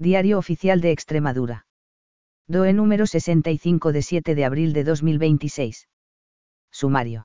Diario Oficial de Extremadura. DOE número 65 de 7 de abril de 2026. Sumario.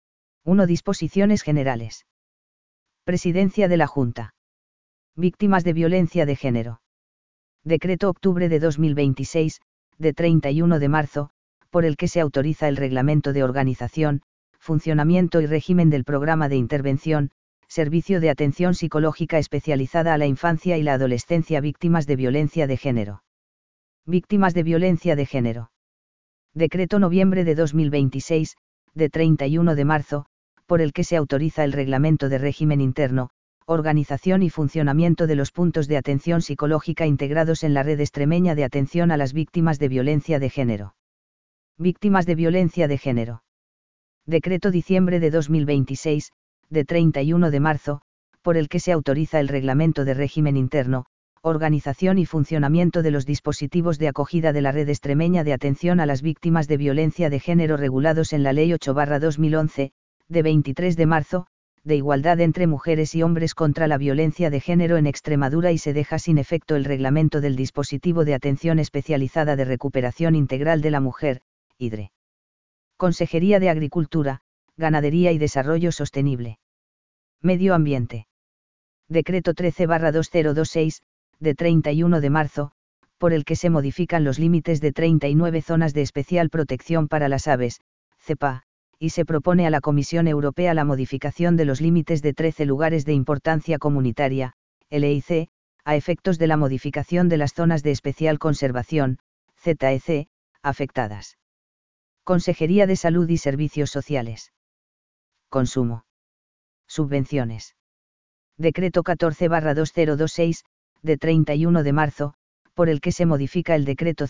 1. Disposiciones generales. Presidencia de la Junta. Víctimas de violencia de género. Decreto octubre de 2026, de 31 de marzo, por el que se autoriza el reglamento de organización, funcionamiento y régimen del programa de intervención, servicio de atención psicológica especializada a la infancia y la adolescencia víctimas de violencia de género. Víctimas de violencia de género. Decreto noviembre de 2026, de 31 de marzo, por el que se autoriza el reglamento de régimen interno, organización y funcionamiento de los puntos de atención psicológica integrados en la red extremeña de atención a las víctimas de violencia de género. Víctimas de violencia de género. Decreto diciembre de 2026, de 31 de marzo, por el que se autoriza el reglamento de régimen interno, organización y funcionamiento de los dispositivos de acogida de la red extremeña de atención a las víctimas de violencia de género regulados en la Ley 8/2011, de 23 de marzo, de igualdad entre mujeres y hombres contra la violencia de género en Extremadura, y se deja sin efecto el reglamento del dispositivo de atención especializada de recuperación integral de la mujer, IDRE. Consejería de Agricultura, Ganadería y Desarrollo Sostenible. Medio Ambiente. Decreto 13/2026, de 31 de marzo, por el que se modifican los límites de 39 zonas de especial protección para las aves, CEPA, y se propone a la Comisión Europea la modificación de los límites de 13 lugares de importancia comunitaria, LIC, a efectos de la modificación de las zonas de especial conservación, ZEC, afectadas. Consejería de Salud y Servicios Sociales. Consumo. Subvenciones. Decreto 14/2026, de 31 de marzo, por el que se modifica el decreto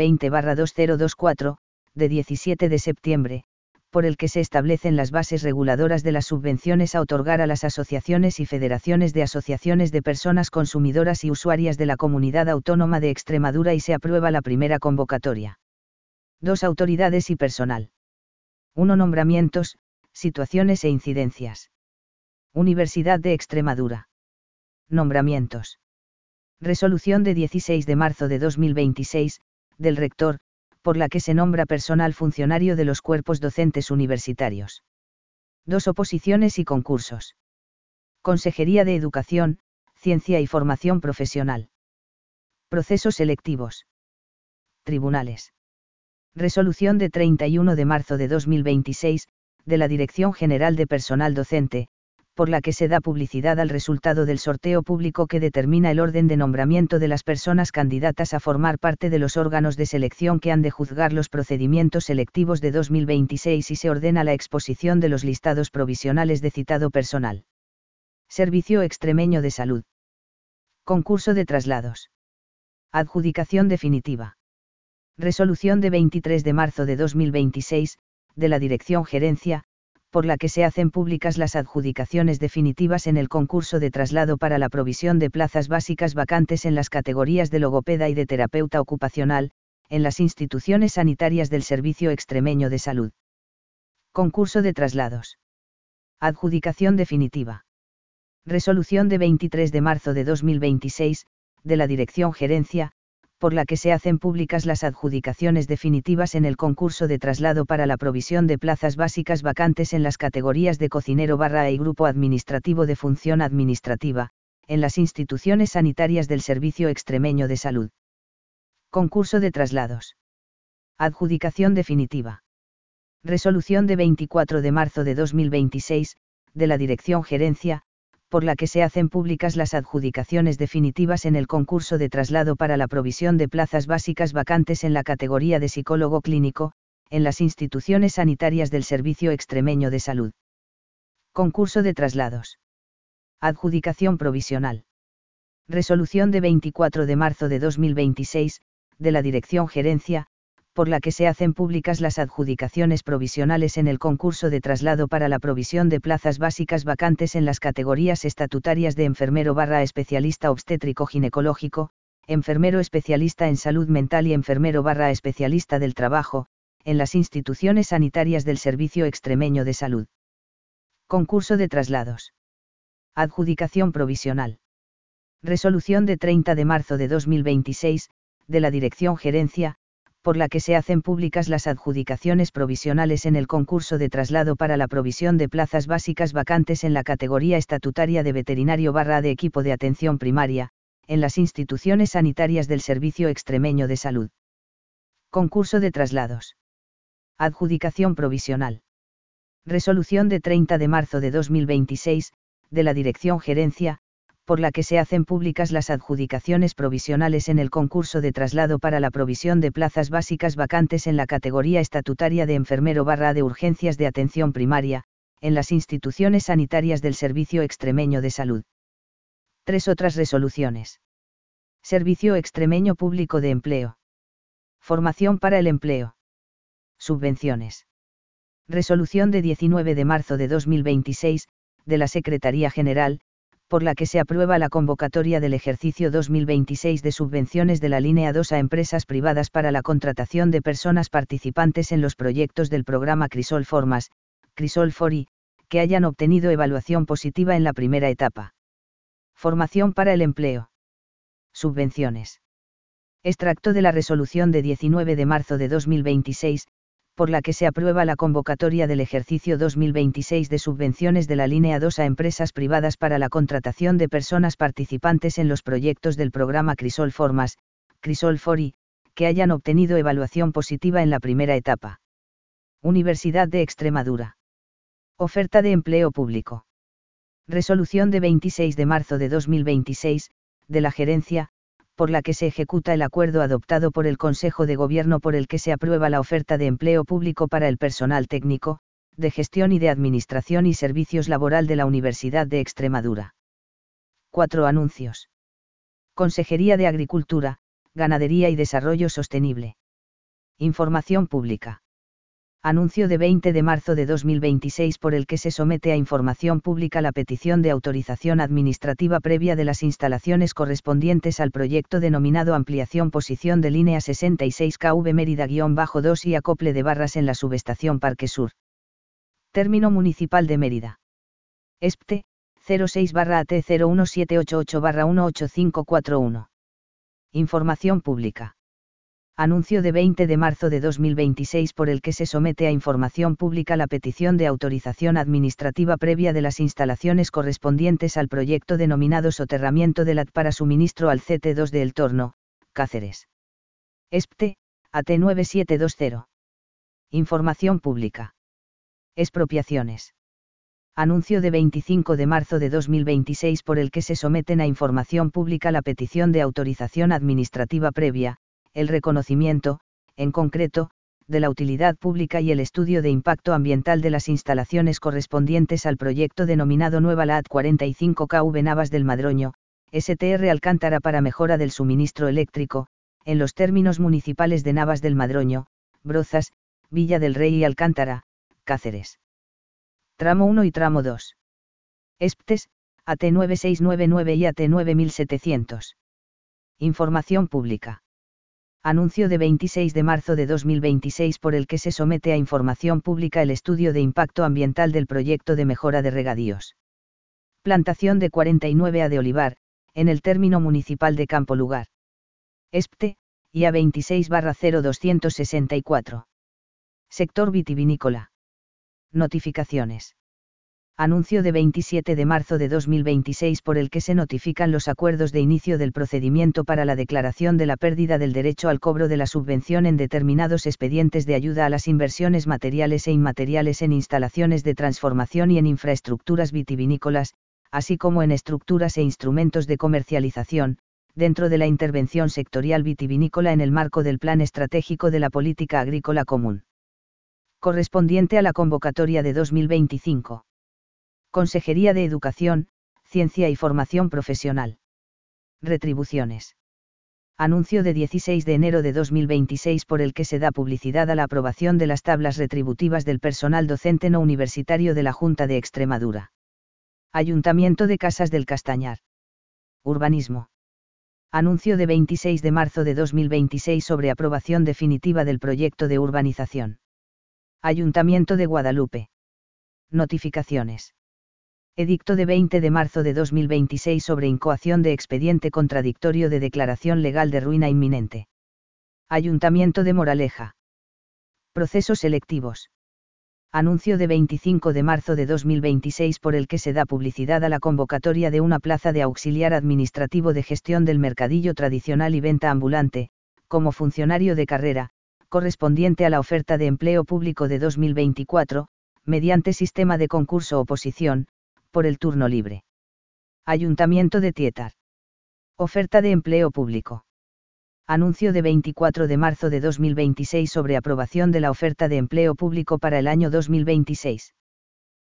120/2024, de 17 de septiembre, por el que se establecen las bases reguladoras de las subvenciones a otorgar a las asociaciones y federaciones de asociaciones de personas consumidoras y usuarias de la Comunidad Autónoma de Extremadura, y se aprueba la primera convocatoria. 2. Autoridades y personal. 1. Nombramientos, situaciones e incidencias. Universidad de Extremadura. Nombramientos. Resolución de 16 de marzo de 2026, del rector, por la que se nombra personal funcionario de los cuerpos docentes universitarios. 2. Oposiciones y concursos. Consejería de Educación, Ciencia y Formación Profesional. Procesos selectivos. Tribunales. Resolución de 31 de marzo de 2026, de la Dirección General de Personal Docente, por la que se da publicidad al resultado del sorteo público que determina el orden de nombramiento de las personas candidatas a formar parte de los órganos de selección que han de juzgar los procedimientos selectivos de 2026, y se ordena la exposición de los listados provisionales de citado personal. Servicio Extremeño de Salud. Concurso de traslados. Adjudicación definitiva. Resolución de 23 de marzo de 2026, de la Dirección Gerencia, por la que se hacen públicas las adjudicaciones definitivas en el concurso de traslado para la provisión de plazas básicas vacantes en las categorías de logopeda y de terapeuta ocupacional, en las instituciones sanitarias del Servicio Extremeño de Salud. Concurso de traslados. Adjudicación definitiva. Resolución de 23 de marzo de 2026, de la Dirección Gerencia, por la que se hacen públicas las adjudicaciones definitivas en el concurso de traslado para la provisión de plazas básicas vacantes en las categorías de cocinero y grupo administrativo de función administrativa, en las instituciones sanitarias del Servicio Extremeño de Salud. Concurso de traslados. Adjudicación definitiva. Resolución de 24 de marzo de 2026, de la Dirección Gerencia, por la que se hacen públicas las adjudicaciones definitivas en el concurso de traslado para la provisión de plazas básicas vacantes en la categoría de psicólogo clínico, en las instituciones sanitarias del Servicio Extremeño de Salud. Concurso de traslados. Adjudicación provisional. Resolución de 24 de marzo de 2026, de la Dirección Gerencia, por la que se hacen públicas las adjudicaciones provisionales en el concurso de traslado para la provisión de plazas básicas vacantes en las categorías estatutarias de enfermero especialista obstétrico ginecológico, enfermero especialista en salud mental y enfermero especialista del trabajo, en las instituciones sanitarias del Servicio Extremeño de Salud. Concurso de traslados. Adjudicación provisional. Resolución de 30 de marzo de 2026, de la Dirección Gerencia, por la que se hacen públicas las adjudicaciones provisionales en el concurso de traslado para la provisión de plazas básicas vacantes en la categoría estatutaria de veterinario / de equipo de atención primaria, en las instituciones sanitarias del Servicio Extremeño de Salud. Concurso de traslados. Adjudicación provisional. Resolución de 30 de marzo de 2026, de la Dirección Gerencia, por la que se hacen públicas las adjudicaciones provisionales en el concurso de traslado para la provisión de plazas básicas vacantes en la categoría estatutaria de enfermero / de urgencias de atención primaria, en las instituciones sanitarias del Servicio Extremeño de Salud. 3 otras resoluciones. Servicio Extremeño Público de Empleo. Formación para el empleo. Subvenciones. Resolución de 19 de marzo de 2026, de la Secretaría General, por la que se aprueba la convocatoria del ejercicio 2026 de subvenciones de la línea 2 a empresas privadas para la contratación de personas participantes en los proyectos del programa Crisol Formas, Crisol Fori, que hayan obtenido evaluación positiva en la primera etapa. Formación para el empleo. Subvenciones. Extracto de la resolución de 19 de marzo de 2026, por la que se aprueba la convocatoria del ejercicio 2026 de subvenciones de la línea 2 a empresas privadas para la contratación de personas participantes en los proyectos del programa Crisol Formas, Crisol Fori, que hayan obtenido evaluación positiva en la primera etapa. Universidad de Extremadura. Oferta de empleo público. Resolución de 26 de marzo de 2026, de la Gerencia, por la que se ejecuta el acuerdo adoptado por el Consejo de Gobierno por el que se aprueba la oferta de empleo público para el personal técnico, de gestión y de administración y servicios laboral de la Universidad de Extremadura. 4 anuncios. Consejería de Agricultura, Ganadería y Desarrollo Sostenible. Información pública. Anuncio de 20 de marzo de 2026 por el que se somete a información pública la petición de autorización administrativa previa de las instalaciones correspondientes al proyecto denominado Ampliación Posición de Línea 66 kV Mérida-2 y acople de barras en la subestación Parque Sur. Término Municipal de Mérida. ESPTE, 06-AT01788-18541. Información pública. Anuncio de 20 de marzo de 2026 por el que se somete a información pública la petición de autorización administrativa previa de las instalaciones correspondientes al proyecto denominado Soterramiento del AT para suministro al CT2 de El Torno, Cáceres. ESPTE, AT9720. Información pública. Expropiaciones. Anuncio de 25 de marzo de 2026 por el que se someten a información pública la petición de autorización administrativa previa, el reconocimiento, en concreto, de la utilidad pública y el estudio de impacto ambiental de las instalaciones correspondientes al proyecto denominado Nueva LAT 45 kV Navas del Madroño, STR Alcántara para mejora del suministro eléctrico, en los términos municipales de Navas del Madroño, Brozas, Villa del Rey y Alcántara, Cáceres. Tramo 1 y Tramo 2. ESPTES, AT9699 y AT9700. Información pública. Anuncio de 26 de marzo de 2026 por el que se somete a información pública el estudio de impacto ambiental del proyecto de mejora de regadíos. Plantación de 49A de olivar, en el término municipal de Campo Lugar. ESPTE, IA 26/0264. Sector vitivinícola. Notificaciones. Anuncio de 27 de marzo de 2026 por el que se notifican los acuerdos de inicio del procedimiento para la declaración de la pérdida del derecho al cobro de la subvención en determinados expedientes de ayuda a las inversiones materiales e inmateriales en instalaciones de transformación y en infraestructuras vitivinícolas, así como en estructuras e instrumentos de comercialización, dentro de la intervención sectorial vitivinícola en el marco del Plan Estratégico de la Política Agrícola Común. Correspondiente a la convocatoria de 2025. Consejería de Educación, Ciencia y Formación Profesional. Retribuciones. Anuncio de 16 de enero de 2026 por el que se da publicidad a la aprobación de las tablas retributivas del personal docente no universitario de la Junta de Extremadura. Ayuntamiento de Casas del Castañar. Urbanismo. Anuncio de 26 de marzo de 2026 sobre aprobación definitiva del proyecto de urbanización. Ayuntamiento de Guadalupe. Notificaciones. Edicto de 20 de marzo de 2026 sobre incoación de expediente contradictorio de declaración legal de ruina inminente. Ayuntamiento de Moraleja. Procesos selectivos. Anuncio de 25 de marzo de 2026 por el que se da publicidad a la convocatoria de una plaza de auxiliar administrativo de gestión del mercadillo tradicional y venta ambulante, como funcionario de carrera, correspondiente a la oferta de empleo público de 2024, mediante sistema de concurso-oposición, por el turno libre. Ayuntamiento de Tietar. Oferta de empleo público. Anuncio de 24 de marzo de 2026 sobre aprobación de la oferta de empleo público para el año 2026.